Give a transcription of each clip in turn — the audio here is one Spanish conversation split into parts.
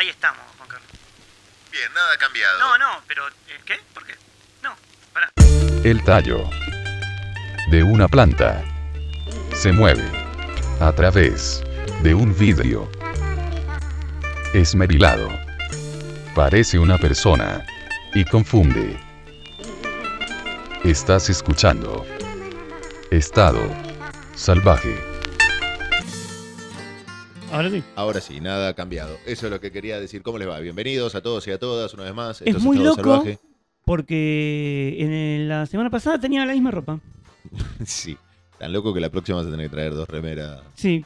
ahí estamos, Juan Carlos. Bien, nada ha cambiado. No, pero ¿qué? ¿Por qué? No, pará. El tallo de una planta se mueve a través de un vidrio esmerilado. Parece una persona y confunde. Estás escuchando Estado Salvaje. Ahora sí, nada ha cambiado. Eso es lo que quería decir. ¿Cómo les va? Bienvenidos a todos y a todas una vez más. Es Esto muy Estado loco Salvaje. porque la semana pasada tenía la misma ropa. Sí, tan loco que la próxima vas a tener que traer 2 remeras. Sí,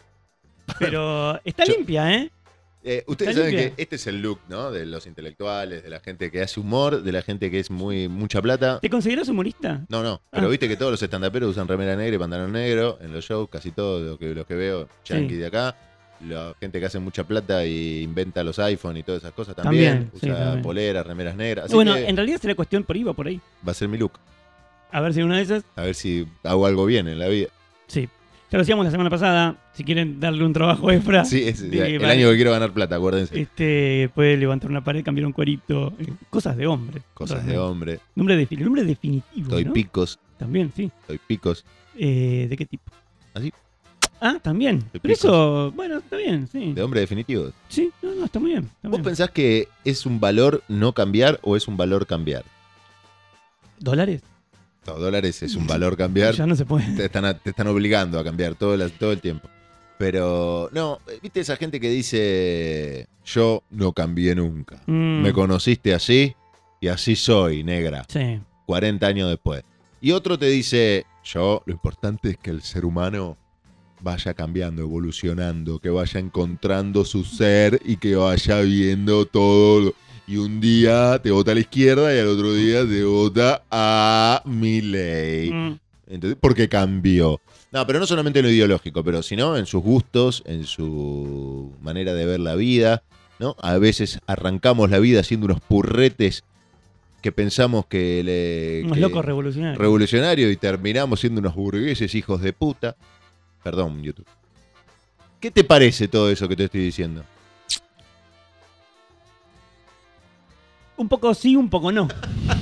pero está Yo- limpia, ¿eh? Ustedes Está saben limpia. que este es el look, ¿no? De los intelectuales, de la gente que hace humor, de la gente que es mucha plata. ¿Te consideras humorista? No, pero Ah. viste que todos los estandaperos usan remera negra y pantalón negro en los shows, casi todos los que veo, yankee Sí. de acá. La gente que hace mucha plata y inventa los iPhone y todas esas cosas también. También, sí, Usa también. poleras, remeras negras. Así Bueno, que en realidad sería cuestión por IVA por ahí. va a ser mi look. A ver si una de esas. A ver si hago algo bien en la vida. Sí. Ya lo decíamos la semana pasada. Si quieren darle un trabajo extra. Sí, es el vale. año que quiero ganar plata, acuérdense. Puede levantar una pared, cambiar un cuerito. Cosas de hombre. Cosas de hombre. Nombre definitivo. Estoy ¿no? picos, También, sí. estoy picos. ¿De qué tipo? ¿Así? Ah, también. De Pero picos. eso, bueno, está bien, sí. De hombre definitivo. Sí, no, está muy bien. Está muy ¿Vos bien. pensás que es un valor no cambiar o es un valor cambiar? ¿Dólares? No, dólares es un valor cambiar. Ya no se puede. Te están obligando a cambiar todo el tiempo. Pero, no, ¿viste esa gente que dice, yo no cambié nunca? Me conociste así y así soy, negra, Sí. 40 años después. Y otro te dice, lo importante es que el ser humano vaya cambiando, evolucionando, que vaya encontrando su ser y que vaya viendo todo. Y un día te vota a la izquierda y al otro día te vota a Milei. Mm. Entonces, porque cambió. No, pero no solamente en lo ideológico, pero sino en sus gustos, en su manera de ver la vida, ¿no? A veces arrancamos la vida haciendo unos purretes que pensamos Unos locos revolucionarios. revolucionarios y terminamos siendo unos burgueses hijos de puta. Perdón, YouTube. ¿Qué te parece todo eso que te estoy diciendo? Un poco sí, un poco no.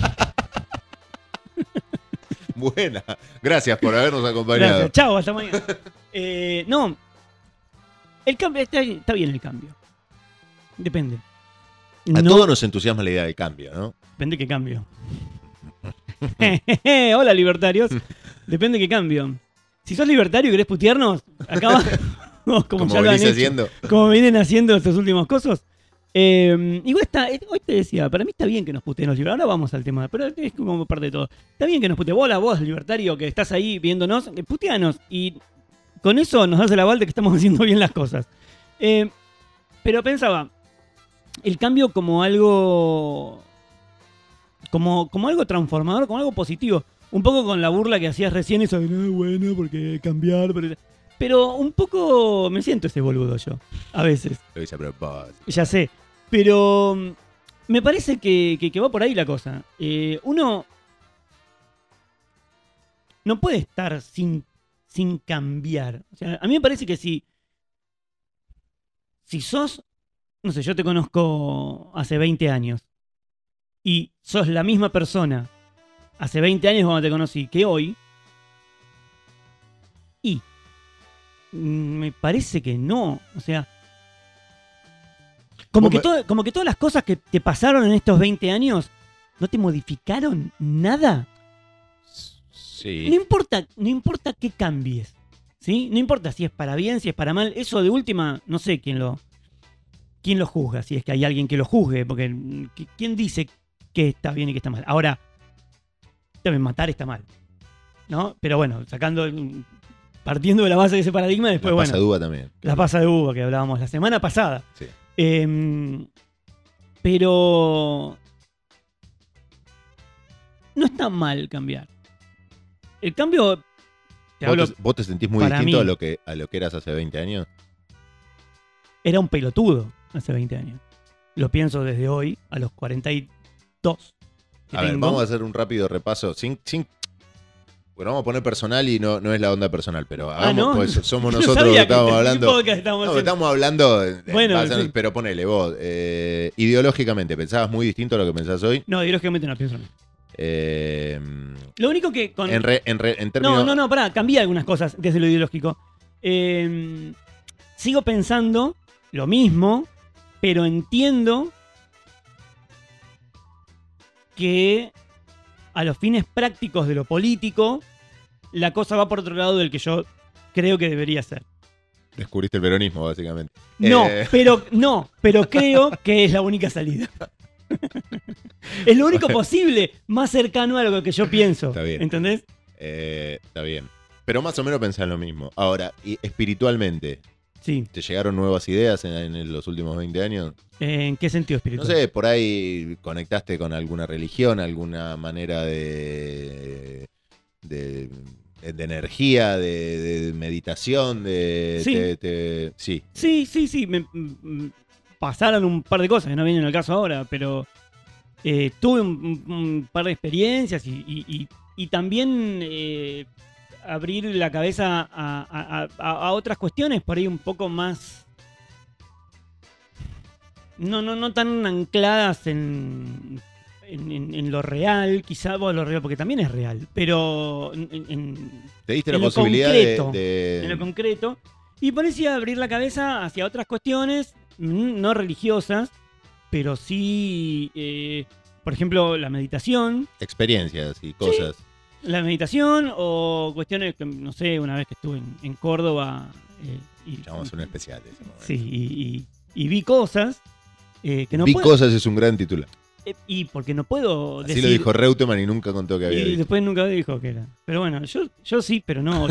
Buena. Gracias por habernos acompañado. Gracias. Chao, hasta mañana. No. El cambio, está bien el cambio. Depende. A No, todos nos entusiasma la idea del cambio, ¿no? Depende qué cambio. Hola, libertarios. Depende qué cambio. Si sos libertario y querés putearnos, acá vamos, como ya lo han venís hecho, haciendo. como vienen haciendo estos últimos cosas. Igual hoy te decía, para mí está bien que nos puteen los libertarios. Ahora vamos al tema, pero es como parte de todo. Está bien que nos puteen. Vos, libertario, que estás ahí viéndonos, puteanos. Y con eso nos das el aval de que estamos haciendo bien las cosas. Pero pensaba, el cambio como algo... Como algo transformador, como algo positivo. Un poco con la burla que hacías recién, eso de, no, bueno, porque cambiar... Pero un poco me siento ese boludo yo, a veces. Lo hice a propósito. Ya sé. Pero me parece que va por ahí la cosa. Uno no puede estar sin cambiar. O sea, a mí me parece que si sos, no sé, yo te conozco hace 20 años y sos la misma persona hace 20 años cuando te conocí que hoy, y me parece que no. O sea, como que todas las cosas que te pasaron en estos 20 años no te modificaron nada. Sí. No importa qué cambies, ¿sí? No importa si es para bien, si es para mal. Eso de última, no sé quién lo juzga, si es que hay alguien que lo juzgue, porque ¿quién dice que está bien y que está mal? Ahora, también matar está mal, ¿no? Pero bueno, partiendo de la base de ese paradigma, después, La bueno, pasadúa también. la pasa de uva que hablábamos la semana pasada. Sí. Pero no está mal cambiar. El cambio, ¿Vos te sentís muy para distinto mí. a lo que eras hace 20 años? era un pelotudo hace 20 años. Lo pienso desde hoy, a los 42. que A ver, tengo. vamos a hacer un rápido repaso. Bueno, vamos a poner personal y no es la onda personal, pero ¿no? pues somos Yo nosotros sabía que estamos ¿qué hablando. podcast estamos No, haciendo? estamos hablando, Bueno, sí. pero ponele vos, ideológicamente, ¿pensabas muy distinto a lo que pensás hoy? No, ideológicamente no pienso. Eh, Lo único que con... en términos... No, pará, cambié algunas cosas desde lo ideológico. Sigo pensando lo mismo, pero entiendo que a los fines prácticos de lo político, la cosa va por otro lado del que yo creo que debería ser. Descubriste el peronismo, básicamente. No, pero creo que es la única salida. Es lo único posible, más cercano a lo que yo pienso. Está bien. ¿Entendés? Está bien. Pero más o menos pensás lo mismo. Ahora, y espiritualmente, Sí. ¿te llegaron nuevas ideas en los últimos 20 años? ¿En qué sentido No espiritual? sé, por ahí conectaste con alguna religión, alguna manera de energía, de meditación, Sí. sí. Sí. Pasaron un par de cosas que no vienen al caso ahora, pero tuve un par de experiencias y también abrir la cabeza a otras cuestiones por ahí un poco más... No tan ancladas en lo real, quizá lo real, porque también es real, pero Te diste la en lo posibilidad concreto, de... en lo concreto, y parecía abrir la cabeza hacia otras cuestiones, no religiosas, pero sí, por ejemplo, la meditación. experiencias y cosas. La meditación o cuestiones que, no sé, una vez que estuve en Córdoba. Ya vamos a hacer un especial de ese momento. Sí, y vi cosas que no Vi puedo... cosas es un gran titular. Y porque no puedo Así decir... lo dijo Reutemann y nunca contó que había Y dicho. después nunca dijo que era. Pero bueno, yo sí, pero no.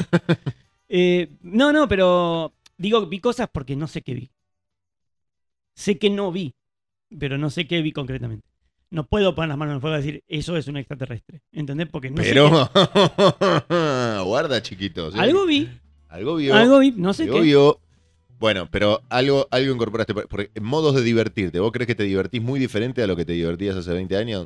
Pero digo, vi cosas porque no sé qué vi. Sé que no vi, pero no sé qué vi concretamente. No puedo poner las manos en el fuego y decir, eso es un extraterrestre. ¿Entendés? Porque no sé Pero, guarda, chiquitos. qué... Algo vi, Algo vio. algo vi, no sé Algo qué. vio. Bueno, pero algo incorporaste. Porque modos de divertirte. ¿Vos crees que te divertís muy diferente a lo que te divertías hace 20 años?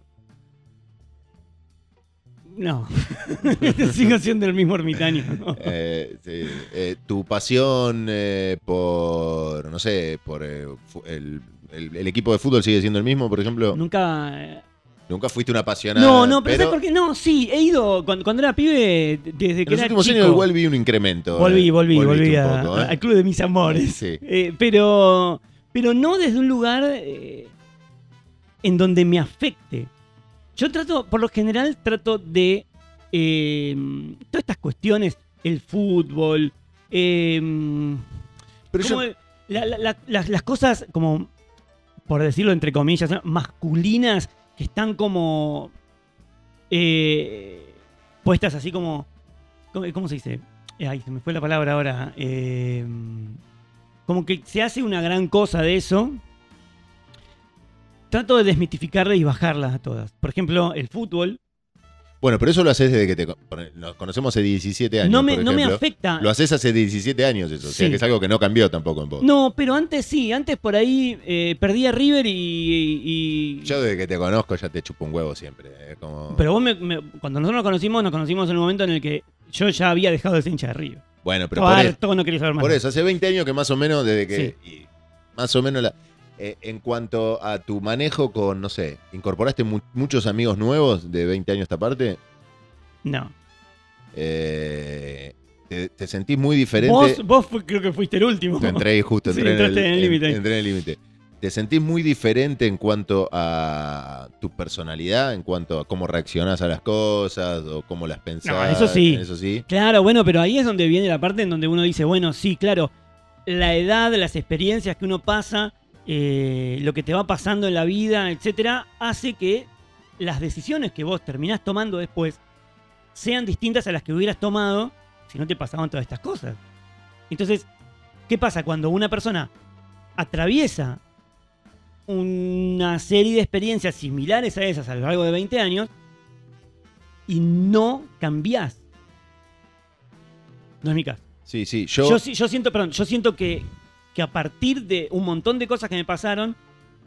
No. Sigo siendo el mismo ermitaño. ¿No? Sí. Tu pasión por, no sé, por el equipo de fútbol sigue siendo el mismo, por ejemplo. Nunca... Nunca fuiste una apasionada. No, pero ¿sabes por qué? No, sí, he ido cuando era pibe, desde En que los era últimos chico. años igual vi un incremento. Volví Volviste un poco, al club de mis amores. Sí. Pero no desde un lugar en donde me afecte. Yo por lo general trato de todas estas cuestiones, el fútbol, Pero como las cosas como, por decirlo entre comillas, ¿no? Masculinas, que están como puestas así como, ¿cómo se dice? Ay, se me fue la palabra ahora. Como que se hace una gran cosa de eso. Trato de desmitificarlas y bajarlas a todas. Por ejemplo, el fútbol. Bueno, pero eso lo haces desde que nos conocemos hace 17 años. No por me ejemplo. afecta. Lo haces hace 17 años eso. O sea Sí. que es algo que no cambió tampoco en vos. No, pero antes sí. Antes por ahí perdí a River y... Yo desde que te conozco ya te chupo un huevo siempre. Como... Pero vos cuando nosotros nos conocimos en un momento en el que yo ya había dejado de ser hincha de River. Bueno, pero Estaba por harto, no quería saber más. Por eso, hace 20 años que más o menos, desde que... Sí. y más o menos en cuanto a tu manejo con, no sé, ¿incorporaste muchos amigos nuevos de 20 años esta parte? No. ¿Te sentís muy diferente? Vos creo que fuiste el último. Entré justo, Sí, entré entraste en el límite. entré en el límite. ¿Te sentís muy diferente en cuanto a tu personalidad, en cuanto a cómo reaccionás a las cosas o cómo las pensás? No, eso sí. Eso sí. Claro, bueno, pero ahí es donde viene la parte en donde uno dice, bueno, sí, claro, la edad, las experiencias que uno pasa, lo que te va pasando en la vida, etcétera, hace que las decisiones que vos terminás tomando después sean distintas a las que hubieras tomado si no te pasaban todas estas cosas. Entonces, ¿qué pasa cuando una persona atraviesa una serie de experiencias similares a esas a lo largo de 20 años y no cambiás? No es mi caso. Sí, sí. Yo siento que a partir de un montón de cosas que me pasaron,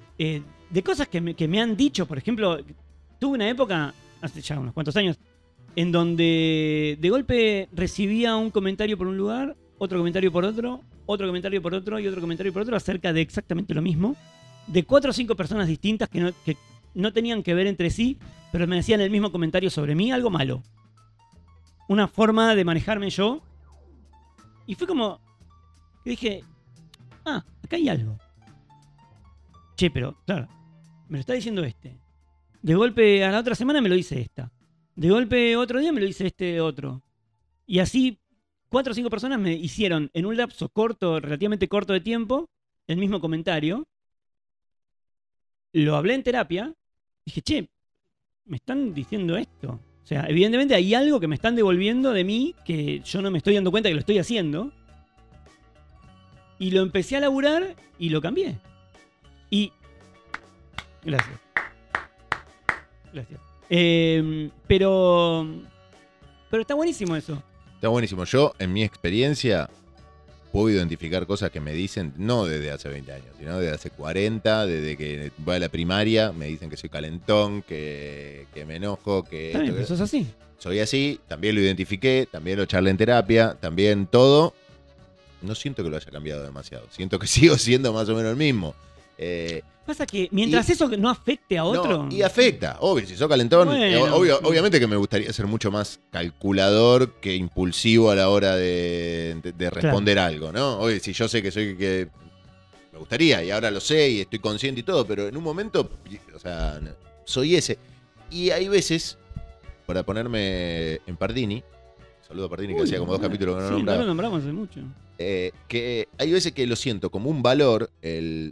de cosas que me han dicho, por ejemplo, tuve una época, hace ya unos cuantos años, en donde de golpe recibía un comentario por un lugar, otro comentario por otro comentario por otro y otro comentario por otro acerca de exactamente lo mismo, de 4 o 5 personas distintas que no tenían que ver entre sí, pero me decían el mismo comentario sobre mí, algo malo. Una forma de manejarme yo. Y fue como que dije, acá hay algo. Che, pero claro, me lo está diciendo este. De golpe a la otra semana me lo dice esta. De golpe otro día me lo dice este otro. Y así 4 o 5 personas me hicieron en un lapso corto, relativamente corto de tiempo, el mismo comentario. Lo hablé en terapia. Dije, che, me están diciendo esto. O sea, evidentemente hay algo que me están devolviendo de mí que yo no me estoy dando cuenta que lo estoy haciendo. Y lo empecé a laburar y lo cambié. Y... Gracias. Gracias. Pero está buenísimo eso. Está buenísimo. Yo, en mi experiencia, puedo identificar cosas que me dicen, no desde hace 20 años, sino desde hace 40, desde que voy a la primaria, me dicen que soy calentón, que me enojo, que... Está bien, pero sos así. Soy así, también lo identifiqué, también lo charlé en terapia, también todo. No siento que lo haya cambiado demasiado. Siento que sigo siendo más o menos el mismo. Pasa que mientras eso no afecte a otro... No, y afecta, obvio, si sos calentón, bueno, obviamente que me gustaría ser mucho más calculador que impulsivo a la hora de responder algo, ¿no? Obvio, si yo sé que me gustaría y ahora lo sé y estoy consciente y todo, pero en un momento, o sea, soy ese. Y hay veces, para ponerme en Pardini, saludo a Pardini que hacía como 2 capítulos que no nombraba. Sí, no lo nombramos hace mucho. Que hay veces que lo siento como un valor, el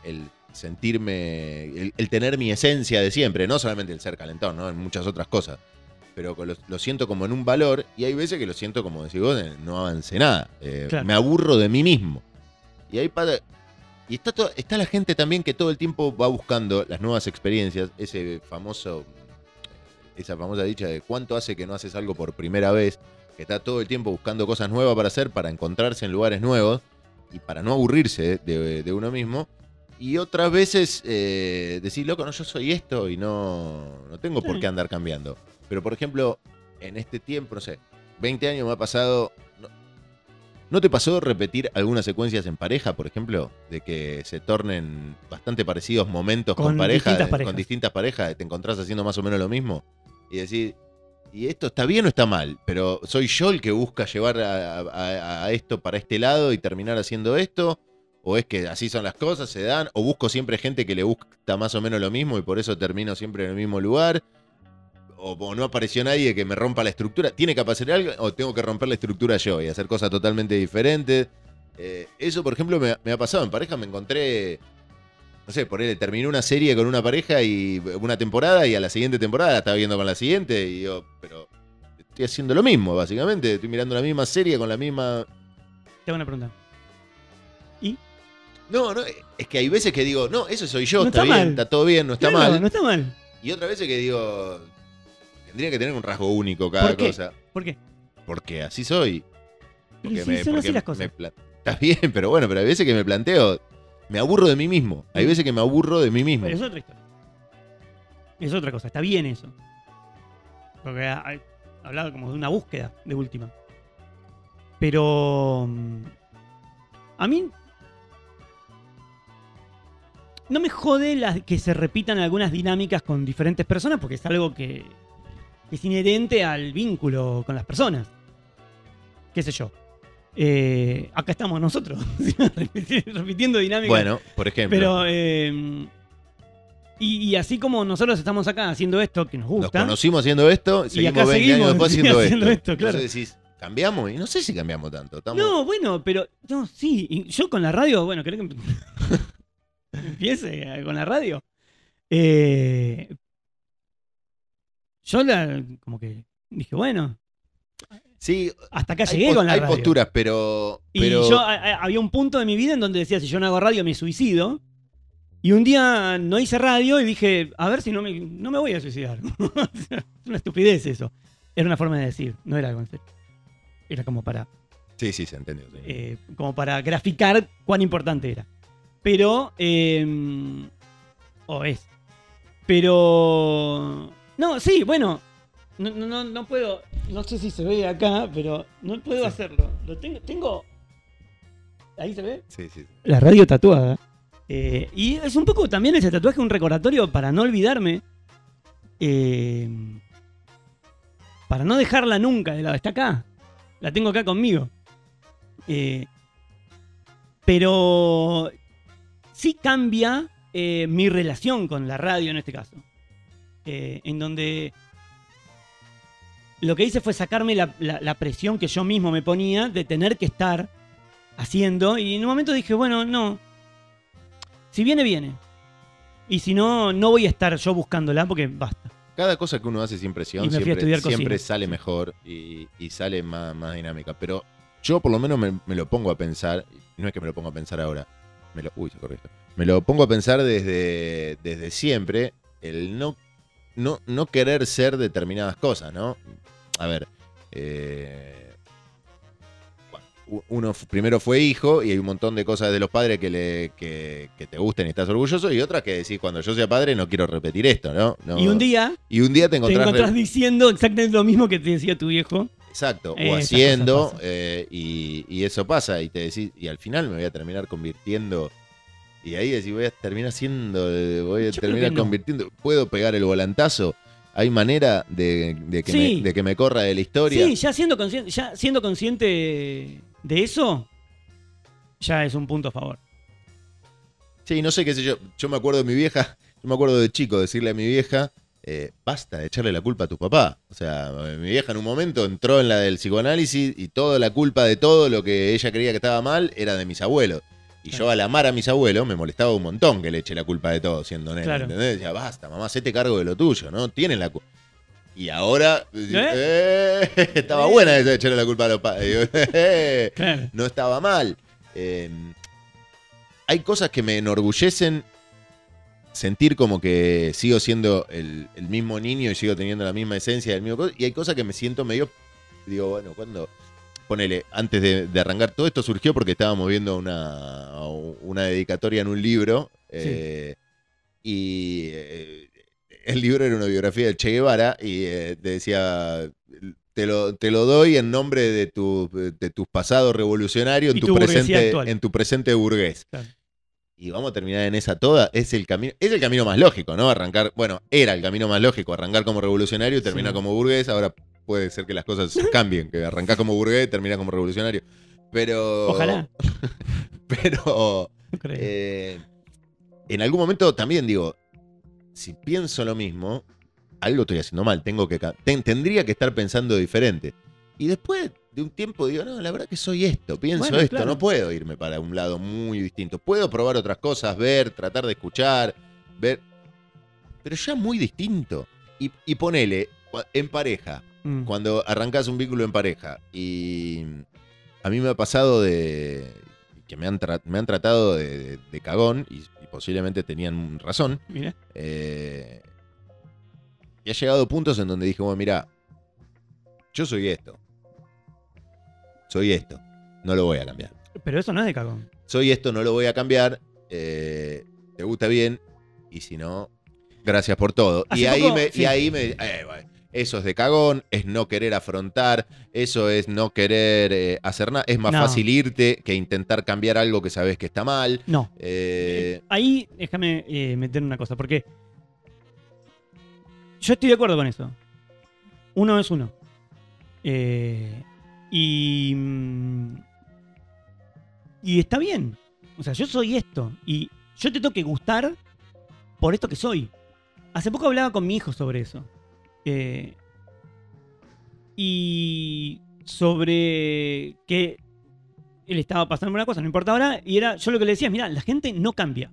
sentirme, el tener mi esencia de siempre, no solamente el ser calentón, ¿no? En muchas otras cosas, pero lo siento como en un valor y hay veces que lo siento como decís vos, no avancé nada, Claro. Me aburro de mí mismo. Y ahí está la gente también que todo el tiempo va buscando las nuevas experiencias, esa famosa dicha de cuánto hace que no haces algo por primera vez, que está todo el tiempo buscando cosas nuevas para hacer, para encontrarse en lugares nuevos y para no aburrirse de uno mismo. Y otras veces decir, loco, no, yo soy esto y no tengo por qué andar cambiando. Pero, por ejemplo, en este tiempo, no sé, 20 años me ha pasado... ¿No te pasó repetir algunas secuencias en pareja, por ejemplo? De que se tornen bastante parecidos momentos con distintas parejas, te encontrás haciendo más o menos lo mismo. Y decir, ¿y esto está bien o está mal? Pero ¿soy yo el que busca llevar a esto para este lado y terminar haciendo esto? ¿O es que así son las cosas, se dan? ¿O busco siempre gente que le gusta más o menos lo mismo y por eso termino siempre en el mismo lugar? ¿O no apareció nadie que me rompa la estructura? ¿Tiene que pasar algo o tengo que romper la estructura yo y hacer cosas totalmente diferentes? Eso, por ejemplo, me ha pasado. En pareja me encontré, no sé, por ahí terminé una serie con una pareja y una temporada y a la siguiente temporada la estaba viendo con la siguiente y yo, pero estoy haciendo lo mismo, básicamente. Estoy mirando la misma serie con la misma... Te hago una pregunta. ¿Y? No, es que hay veces que digo, no, eso soy yo, No está está bien, mal. está todo bien, no está Claro, mal. no está mal. Y otras veces que digo, tendría que tener un rasgo único cada ¿Por qué? cosa. ¿Por qué? Porque así soy. Pero si son así las cosas. Está bien, pero bueno, pero hay veces que me planteo, me aburro de mí mismo. Hay veces que me aburro de mí mismo. Pero es otra historia. Es otra cosa, está bien eso. Porque hablaba como de una búsqueda, de última. Pero... a mí... no me jode que se repitan algunas dinámicas con diferentes personas, porque es algo que es inherente al vínculo con las personas. ¿Qué sé yo? Acá estamos nosotros, repitiendo dinámicas. Bueno, por ejemplo. Pero... y así como nosotros estamos acá haciendo esto que nos gusta... Nos conocimos haciendo esto, y seguimos acá 20 años después haciendo esto. Claro. Entonces decís, ¿cambiamos? Y no sé si cambiamos tanto. Estamos... No, bueno, pero... no, sí. Y yo con la radio, bueno, ¿querés que empiece con la radio? Yo como que dije, bueno... Sí, hasta acá llegué con la radio. Hay posturas, pero... Y yo había un punto de mi vida en donde decía, si yo no hago radio me suicido. Y un día no hice radio y dije, a ver si no me voy a suicidar. Es una estupidez eso. Era una forma de decir, no era algo en serio. Era como para... Sí, se entendió. Sí. Como para graficar cuán importante era. Pero... o es. Pero... no, sí, bueno. no puedo. No sé si se ve acá, pero no puedo hacerlo. Lo tengo. ¿Ahí se ve? Sí. La radio tatuada. Y es un poco también ese tatuaje un recordatorio para no olvidarme. Para no dejarla nunca de lado. Está acá. La tengo acá conmigo. Pero sí cambia mi relación con la radio en este caso. En donde lo que hice fue sacarme la presión que yo mismo me ponía de tener que estar haciendo. Y en un momento dije, bueno, no. Si viene, viene. Y si no, no voy a estar yo buscándola porque basta. Cada cosa que uno hace sin presión Y me fui a estudiar siempre cocina. sale mejor y sale más dinámica. Pero yo por lo menos me lo pongo a pensar. No es que me lo ponga a pensar ahora. Uy, se corrió esto. Me lo pongo a pensar desde siempre. El no querer ser determinadas cosas, ¿no? A ver, uno primero fue hijo y hay un montón de cosas de los padres que te gusten y estás orgulloso, y otras que decís, cuando yo sea padre no quiero repetir esto, ¿no? Y un día te encontrás diciendo exactamente lo mismo que te decía tu viejo. exacto, o Esas haciendo, cosas y eso pasa, y te decís, y al final me voy a terminar convirtiendo. Y ahí decís, voy a terminar convirtiendo. ¿Puedo pegar el volantazo? ¿Hay manera de que me corra de la historia? Sí, ya siendo consciente de eso, ya es un punto a favor. Sí, no sé qué sé yo. Yo me acuerdo de mi vieja, yo me acuerdo de chico decirle a mi vieja, basta de echarle la culpa a tu papá. O sea, mi vieja en un momento entró en la del psicoanálisis y toda la culpa de todo lo que ella creía que estaba mal era de mis abuelos. Y Claro. yo al amar a mis abuelos me molestaba un montón que le eche la culpa de todo siendo nene, Claro. ¿entendés? Decía, basta, mamá, hacete cargo de lo tuyo, ¿no? Tienen la culpa. Y ahora, estaba buena esa de echarle la culpa a los padres. Claro. No estaba mal. Hay cosas que me enorgullecen sentir como que sigo siendo el mismo niño y sigo teniendo la misma esencia, el mismo cosa. Y hay cosas que me siento medio, digo, bueno, cuando... Ponele, antes de arrancar, todo esto surgió porque estábamos viendo una dedicatoria en un libro. Y el libro era una biografía de Che Guevara y te decía, te lo doy en nombre de tus pasados revolucionarios Y tu burguesía actual. en tu presente burgués. Claro. Y vamos a terminar en esa toda. Es el camino más lógico, ¿no? Arrancar, bueno, era el camino más lógico, arrancar como revolucionario y terminar como burgués. Ahora puede ser que las cosas cambien, que arrancás como burgués y terminás como revolucionario. Pero... Ojalá. Pero... No creo. En algún momento también digo, si pienso lo mismo, algo estoy haciendo mal, tendría que estar pensando diferente. Y después de un tiempo digo, no, la verdad que soy esto, pienso Bueno, esto, claro. no puedo irme para un lado muy distinto. Puedo probar otras cosas, ver, tratar de escuchar, ver, pero ya muy distinto. Y ponele, en pareja, cuando arrancás un vínculo en pareja, y a mí me ha pasado de que me han tratado de cagón, y posiblemente tenían razón. Mira. Y ha llegado puntos en donde dije, bueno, mira, yo soy esto, no lo voy a cambiar. Pero eso no es de cagón. Soy esto, no lo voy a cambiar, te gusta bien, y si no, gracias por todo. Hace Y ahí poco, me, sí. y ahí me, bueno, eso es de cagón, es no querer afrontar, eso es no querer hacer nada. Es más No. fácil irte que intentar cambiar algo que sabes que está mal. No. Ahí déjame meter una cosa, porque yo estoy de acuerdo con eso. Uno es uno. Y está bien. O sea, yo soy esto. Y yo te tengo que gustar por esto que soy. Hace poco hablaba con mi hijo sobre eso. Y sobre que él estaba pasando una cosa, no importa ahora, y era, yo lo que le decía es, mira, la gente no cambia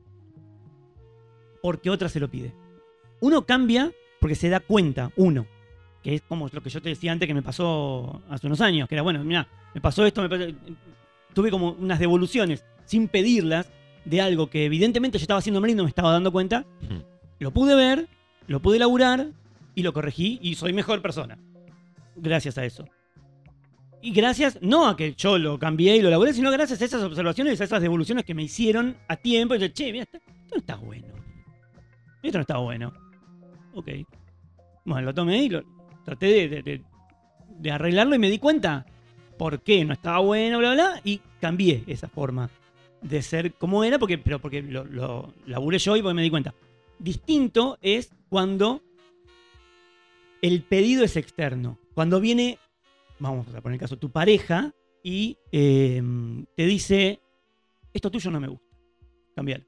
porque otra se lo pide. Uno cambia porque se da cuenta, uno, que es como lo que yo te decía antes que me pasó hace unos años, que era, bueno, mira, me pasó esto, tuve como unas devoluciones sin pedirlas de algo que evidentemente yo estaba haciendo mal y no me estaba dando cuenta. Lo pude ver, lo pude laburar y lo corregí y soy mejor persona. Gracias a eso. Y gracias, no a que yo lo cambié y lo laburé, sino gracias a esas observaciones, a esas devoluciones que me hicieron a tiempo. Y yo, che, mira, esto no está bueno. Esto no está bueno. Ok. Bueno, lo tomé y traté de arreglarlo y me di cuenta por qué no estaba bueno, bla, bla, y cambié esa forma de ser como era, porque lo laburé yo y porque me di cuenta. Distinto es cuando el pedido es externo. Cuando viene, vamos a poner el caso, tu pareja y te dice, esto tuyo no me gusta, cambialo.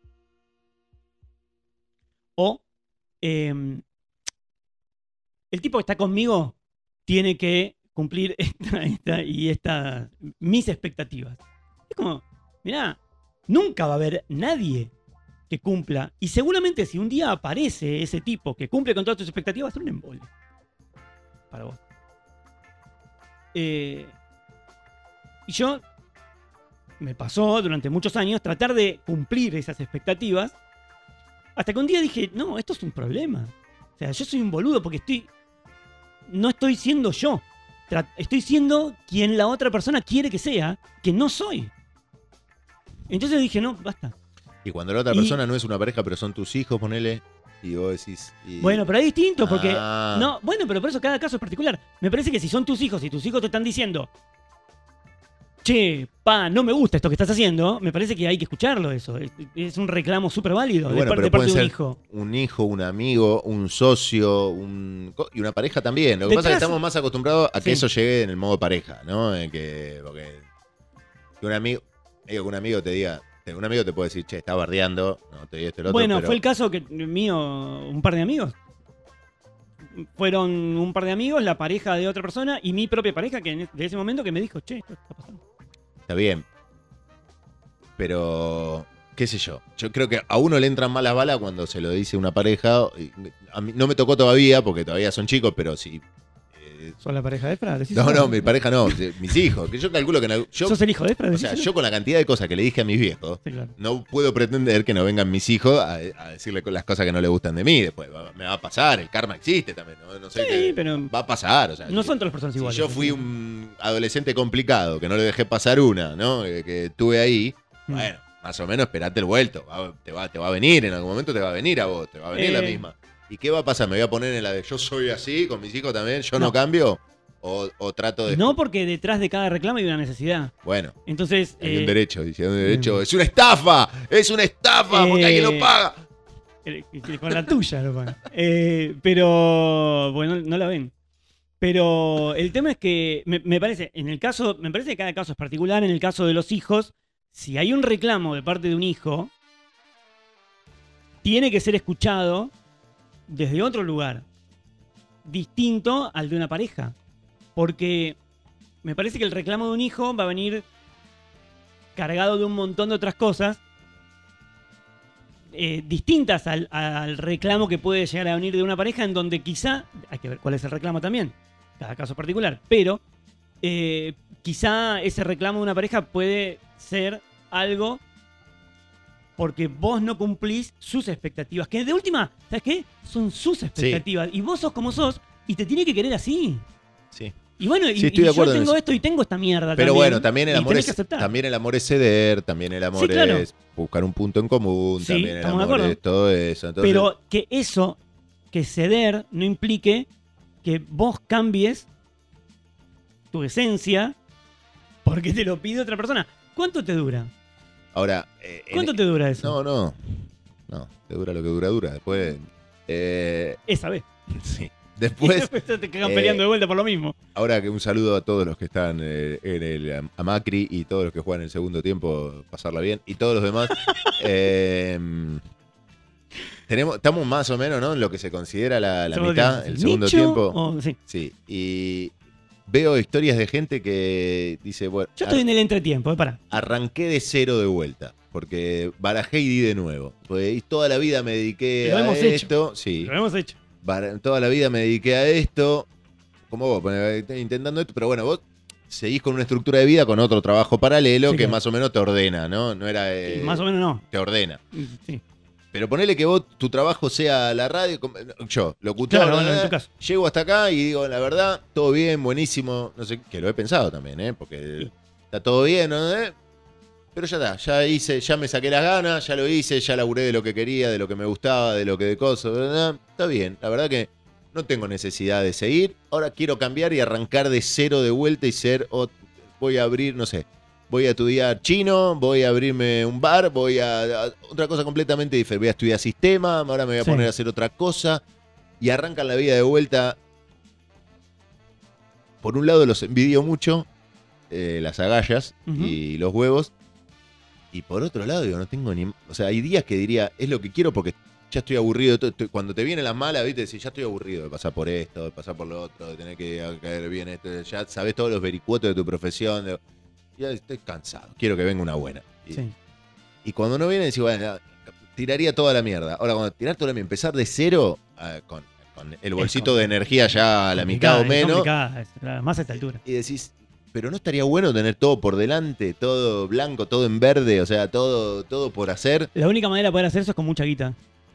O el tipo que está conmigo tiene que cumplir mis expectativas. Es como, mirá, nunca va a haber nadie que cumpla. Y seguramente si un día aparece ese tipo que cumple con todas tus expectativas, va a ser un embole para vos. Y yo me pasó durante muchos años tratar de cumplir esas expectativas, hasta que un día dije, no, esto es un problema. O sea, yo soy un boludo porque no estoy siendo yo. Estoy siendo quien la otra persona quiere que sea, que no soy. Entonces dije, no, basta. Y cuando la otra persona no es una pareja, pero son tus hijos, ponele, y vos decís... Bueno, pero es distinto, porque... No, bueno, pero por eso cada caso es particular. Me parece que si son tus hijos y tus hijos te están diciendo, che, no me gusta esto que estás haciendo, me parece que hay que escucharlo eso. Es un reclamo súper válido de parte de un hijo. Un hijo, un amigo, un socio, y una pareja también. Lo que pasa es que estamos más acostumbrados a que eso llegue en el modo pareja, ¿no? Que un amigo te diga, un amigo te puede decir, che, está bardeando, no te digo esto y lo otro. Bueno, fue el caso mío, un par de amigos. Fueron un par de amigos, la pareja de otra persona y mi propia pareja de ese momento que me dijo, che, esto está pasando. Está bien. Pero, qué sé yo. Yo creo que a uno le entran malas balas cuando se lo dice una pareja. A mí no me tocó todavía, porque todavía son chicos, pero sí. ¿Son la pareja de Efra? No, mi pareja no. Mis hijos. Que yo calculo que... ¿Sos el hijo de Efra? O sea, yo con la cantidad de cosas que le dije a mis viejos, sí, claro, no puedo pretender que no vengan mis hijos a decirle las cosas que no le gustan de mí. Después me va a pasar. El karma existe también. No sé qué. Pero va a pasar. O sea, no son todas las personas iguales. Si yo fui un adolescente complicado, que no le dejé pasar una, ¿no? Que estuve ahí, bueno, más o menos esperate el vuelto. Te va a venir, en algún momento te va a venir a vos, te va a venir la misma. ¿Y qué va a pasar? ¿Me voy a poner en la de yo soy así con mis hijos también? ¿Yo no cambio? O trato de... No, porque detrás de cada reclamo hay una necesidad. Bueno. Entonces... Hay un derecho, diciendo un derecho. ¡Es una estafa! ¡Es una estafa! Porque alguien lo paga. Con la tuya lo paga. Pero... Bueno, no la ven. Pero el tema es que me parece que cada caso es particular. En el caso de los hijos, si hay un reclamo de parte de un hijo, tiene que ser escuchado desde otro lugar, distinto al de una pareja. Porque me parece que el reclamo de un hijo va a venir cargado de un montón de otras cosas distintas al reclamo que puede llegar a venir de una pareja, en donde quizá, hay que ver cuál es el reclamo también, cada caso particular, pero quizá ese reclamo de una pareja puede ser algo porque vos no cumplís sus expectativas, que de última, ¿sabes qué? Son sus expectativas, sí. Y vos sos como sos y te tiene que querer así. Sí. Y bueno, sí, y yo tengo esto y tengo esta mierda. Pero también, bueno, también el amor es ceder, también el amor es buscar un punto en común, sí, también el amor es todo eso. Entonces... Pero que ceder no implique que vos cambies tu esencia porque te lo pide otra persona. ¿Cuánto te dura? Ahora, ¿cuánto te dura eso? No, te dura lo que dura. Después... Esa vez. Sí. Después te quedan peleando de vuelta por lo mismo. Ahora que un saludo a todos los que están a Macri y todos los que juegan en el segundo tiempo, pasarla bien, y todos los demás. Estamos más o menos, ¿no?, en lo que se considera la mitad, el segundo tiempo. Sí. Y veo historias de gente que dice, bueno, yo estoy en el entretiempo, pará. Arranqué de cero de vuelta, porque barajé y di de nuevo. Pues toda la vida me dediqué a esto. Sí. Lo hemos hecho. Toda la vida me dediqué a esto, como vos, intentando esto, pero bueno, vos seguís con una estructura de vida, con otro trabajo paralelo, sí, que más o menos te ordena, ¿no? No era... sí, más o menos no. Te ordena. Sí. Pero ponele que vos, tu trabajo sea la radio, yo, locutor, claro, en tu caso. Llego hasta acá y digo, la verdad, todo bien, buenísimo, no sé, que lo he pensado también, porque sí, está todo bien, ¿no? Pero ya está, ya me saqué las ganas, ya lo hice, ya laburé de lo que quería, de lo que me gustaba, de lo que de cosas, ¿verdad? Está bien, la verdad que no tengo necesidad de seguir, ahora quiero cambiar y arrancar de cero de vuelta y voy a abrir, no sé, voy a estudiar chino, voy a abrirme un bar, voy a otra cosa completamente diferente, voy a estudiar sistema, ahora me voy a poner a hacer otra cosa y arrancan la vida de vuelta. Por un lado los envidio mucho, las agallas y los huevos, y por otro lado digo, no tengo ni... O sea, hay días que diría, es lo que quiero porque ya estoy aburrido de todo. Cuando te vienen las malas, ¿viste? Decís, ya estoy aburrido de pasar por esto, de pasar por lo otro, de tener que caer bien esto. Ya sabes todos los vericuetos de tu profesión. Ya estoy cansado. Quiero que venga una buena. Y cuando no viene, decís, bueno, tiraría toda la mierda. Ahora, cuando tirar toda la mierda, empezar de cero, con el bolsito de energía ya a la mitad o menos. Más a esta altura. Y decís, pero no estaría bueno tener todo por delante, todo blanco, todo en verde, o sea, todo por hacer. La única manera de poder hacer eso es con mucha guita.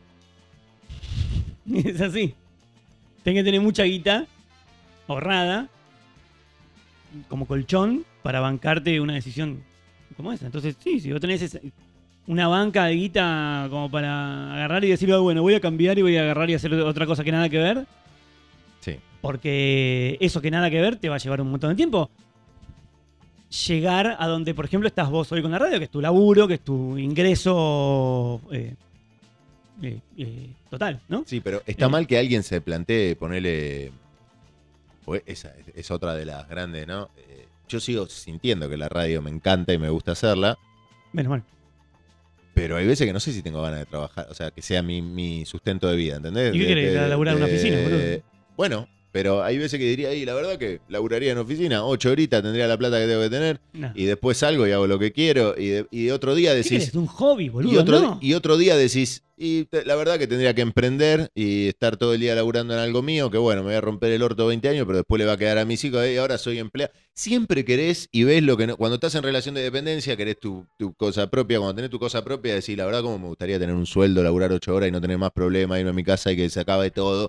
Es así. Tenés que tener mucha guita ahorrada como colchón para bancarte una decisión como esa. Entonces, sí, si vos tenés una banca de guita como para agarrar y decir, bueno, voy a cambiar y voy a agarrar y hacer otra cosa que nada que ver. Sí. Porque eso que nada que ver te va a llevar un montón de tiempo. Llegar a donde, por ejemplo, estás vos hoy con la radio, que es tu laburo, que es tu ingreso total, ¿no? Sí, pero está mal que alguien se plantee ponerle... Esa es otra de las grandes, ¿no? Yo sigo sintiendo que la radio me encanta y me gusta hacerla. Menos mal. Pero hay veces que no sé si tengo ganas de trabajar, o sea, que sea mi sustento de vida, ¿entendés? ¿Y qué querés? ¿Laburar en una oficina, boludo? Bueno, pero hay veces que diría, la verdad que laburaría en oficina, 8 horitas tendría la plata que tengo que tener, y después salgo y hago lo que quiero, y otro día decís... Es un hobby, boludo, y otro día decís, la verdad que tendría que emprender y estar todo el día laburando en algo mío, que bueno, me voy a romper el orto 20 años, pero después le va a quedar a mis hijos, y ahora soy empleado. Siempre querés y ves lo que no... Cuando estás en relación de dependencia, querés tu cosa propia. Cuando tenés tu cosa propia, decís, la verdad, como me gustaría tener un sueldo, laburar 8 horas y no tener más problemas, irme a mi casa y que se acabe todo.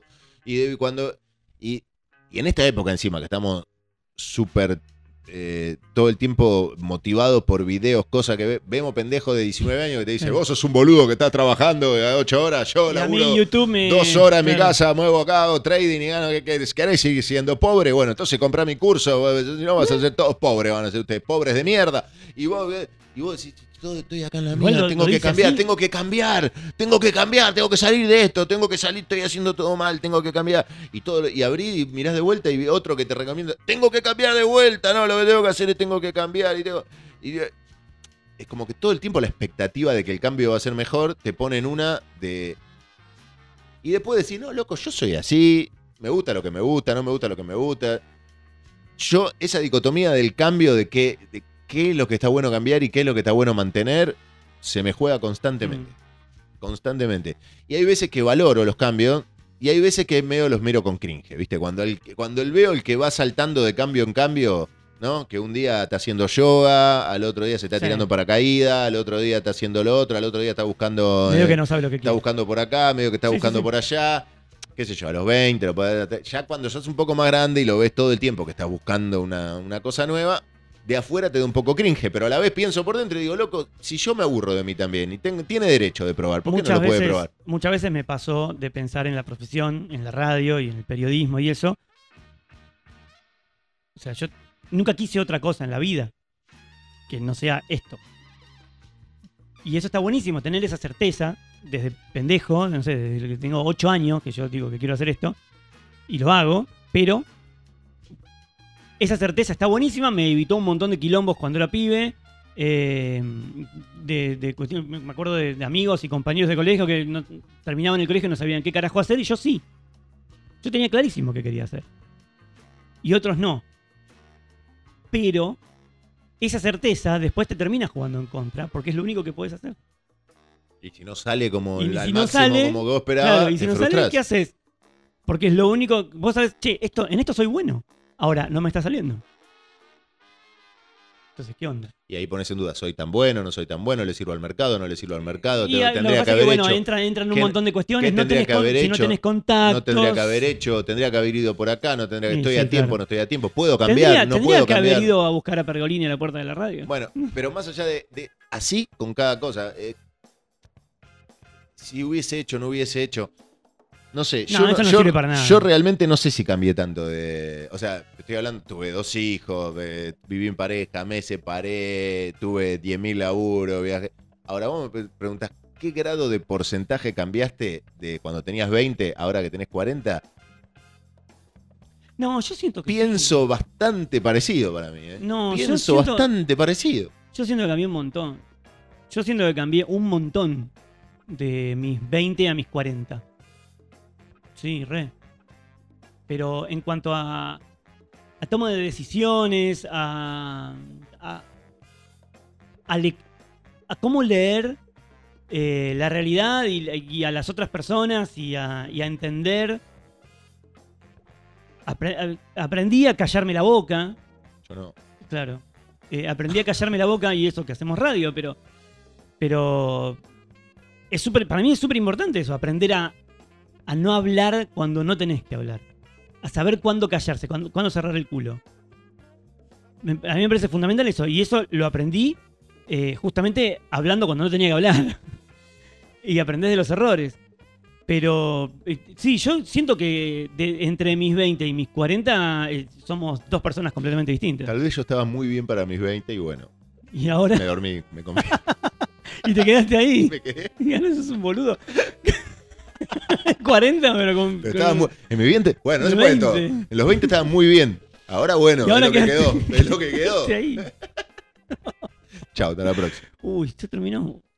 Y en esta época encima, que estamos súper todo el tiempo motivados por videos, cosas que vemos pendejos de 19 años que te dicen, vos sos un boludo que estás trabajando a 8 horas, yo laburo YouTube 2 horas en mi casa, muevo acá, hago trading y gano, ¿querés seguir siendo pobre? Bueno, entonces comprá mi curso, si no vas a ser todos pobres, van a ser ustedes pobres de mierda. Y vos decís, estoy acá en la mierda, tengo que cambiar, tengo que salir de esto, estoy haciendo todo mal, tengo que cambiar. Y abrí y mirás de vuelta y otro que te recomienda, tengo que cambiar de vuelta, no, lo que tengo que hacer es tengo que cambiar. Y es como que todo el tiempo la expectativa de que el cambio va a ser mejor te pone en una de... Y después decir, no, loco, yo soy así, me gusta lo que me gusta, no me gusta lo que me gusta. Yo, esa dicotomía del cambio de qué es lo que está bueno cambiar y qué es lo que está bueno mantener, se me juega constantemente. Constantemente. Y hay veces que valoro los cambios y hay veces que los miro con cringe, ¿viste? Cuando veo el que va saltando de cambio en cambio, ¿no? Que un día está haciendo yoga, al otro día se está tirando paracaídas, al otro día está haciendo lo otro, al otro día está buscando... Medio que no sabe lo que quiere. Está buscando por acá, medio que está buscando por allá. Qué sé yo, a los 20, ya cuando sos un poco más grande y lo ves todo el tiempo que estás buscando una cosa nueva, de afuera te da un poco cringe, pero a la vez pienso por dentro y digo, loco, si yo me aburro de mí también y tiene derecho de probar, ¿por qué no lo puede probar? Muchas veces me pasó de pensar en la profesión, en la radio y en el periodismo y eso. O sea, yo nunca quise otra cosa en la vida que no sea esto. Y eso está buenísimo, tener esa certeza desde pendejo, no sé, desde que tengo 8 años, que yo digo que quiero hacer esto, y lo hago, pero esa certeza está buenísima, me evitó un montón de quilombos cuando era pibe, me acuerdo de amigos y compañeros de colegio que terminaban el colegio y no sabían qué carajo hacer, y yo sí. Yo tenía clarísimo qué quería hacer. Y otros no. Pero esa certeza después te termina jugando en contra, porque es lo único que podés hacer. Y si no sale como al máximo como vos esperabas, claro, y si no sale, ¿qué haces? Porque es lo único... Vos sabés, en esto soy bueno. Ahora, no me está saliendo. Entonces, ¿qué onda? Y ahí pones en duda, ¿soy tan bueno, no soy tan bueno? ¿Le sirvo al mercado, no le sirvo al mercado? Tendría que haber hecho... Entran un montón de cuestiones. Si no tenés contactos... No tendría que haber hecho, tendría que haber ido por acá, estoy a tiempo, no estoy a tiempo. ¿Puedo cambiar? No puedo cambiar. Tendría que haber ido a buscar a Pergolini a la puerta de la radio. Bueno, pero más allá de así con cada cosa, si hubiese hecho, no hubiese hecho... No sé, No, eso no sirve para nada. Yo realmente no sé si cambié tanto o sea, estoy hablando, tuve 2 hijos, viví en pareja, me separé, tuve 10.000 laburos, viajé. Ahora vos me preguntás, ¿qué grado de porcentaje cambiaste de cuando tenías 20 ahora que tenés 40? No, yo siento que Pienso bastante parecido para mí. No, yo Pienso siento- bastante parecido. Yo siento que cambié un montón. Yo siento que cambié un montón de mis 20 a mis 40. Sí, re. Pero en cuanto a toma de decisiones, a cómo leer la realidad y a las otras personas y a entender, aprendí a callarme la boca. Yo no. Claro. Aprendí a callarme la boca y eso que hacemos radio, pero para mí es súper importante eso, aprender a no hablar cuando no tenés que hablar. A saber cuándo callarse, cuándo cerrar el culo. A mí me parece fundamental eso, y eso lo aprendí justamente hablando cuando no tenía que hablar. Y aprendés de los errores. Pero sí, yo siento que entre mis 20 y mis 40 somos dos personas completamente distintas. Tal vez yo estaba muy bien para mis 20 y bueno, Y ahora... me dormí, me comí. Y te quedaste ahí. Me quedé. Y ahora sos un boludo. 40, pero con... Pero estaba en mi 20, bueno, no se 20. puede todo. En los 20 estaba muy bien. Ahora bueno, Y ahora es lo que quedaste- quedó. Es lo que quedó. quedaste ahí. Chao, hasta la próxima. Uy, se terminó.